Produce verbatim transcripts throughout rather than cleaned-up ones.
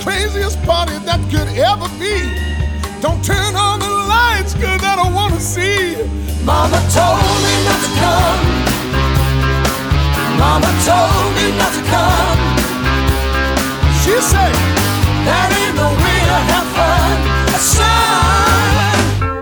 craziest party that could ever be. Don't turn on the lights, cause I don't wanna see. Mama told me not to come. Mama told me not to come. She said, that ain't no way to have fun, son.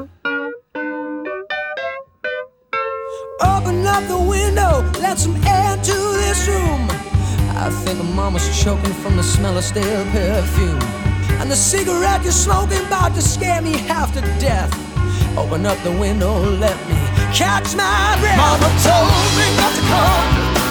Open up the window, let some air to this room. I think Mama's choking from the smell of stale perfume. And the cigarette you're smoking about to scare me half to death. Open up the window, let me catch my breath. Mama told me not to come.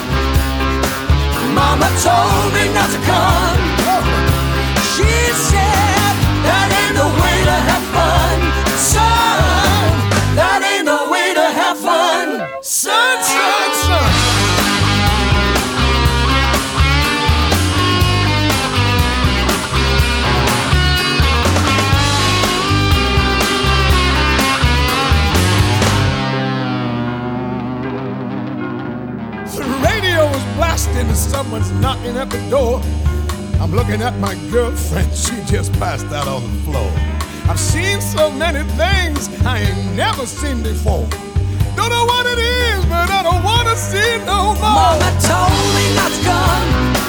Mama told me not to come. She said, that ain't the way to have fun, son. That ain't the way to have fun, son, son, son. The radio was blasting and someone's knocking at the door. I'm looking at my girlfriend, she just passed out on the floor. I've seen so many things I ain't never seen before. Don't know what it is, but I don't wanna see no more. Mama told me not to come.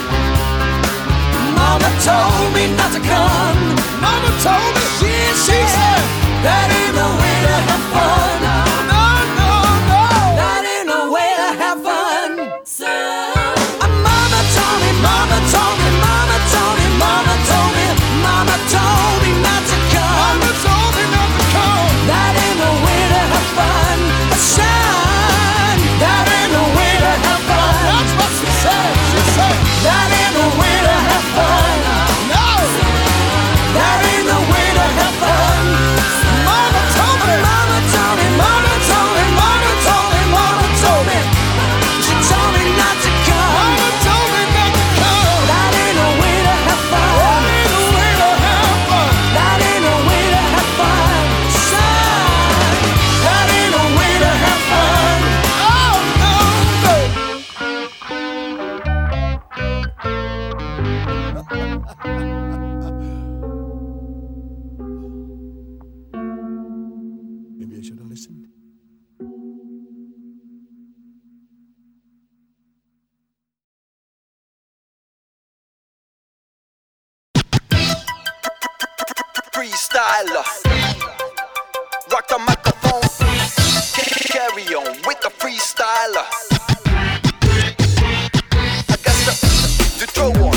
Mama told me not to come. Mama told me, she, she said, that ain't no way to have fun. No, no, no, that ain't no way to have fun, son. Mama told me, mama told me, mama told me, mama told me, mama told me not to come. Mama told me not to come. That ain't no way to have fun, son. That ain't no way to have fun. That's what she said. She said that ain't no way to have fun. No, that ain't no way to have fun. Mama told me, mama told me, mama told me, mama told me, mama told me. She told me not to come. Mama told me not to come. That ain't no way to have fun. That ain't no way to have fun. That ain't no way to have fun, son. That ain't no way to have fun. Oh no, no. Maybe I should have listened. Freestyler, rock the microphone, carry on with the freestyler. I got the, the throw on.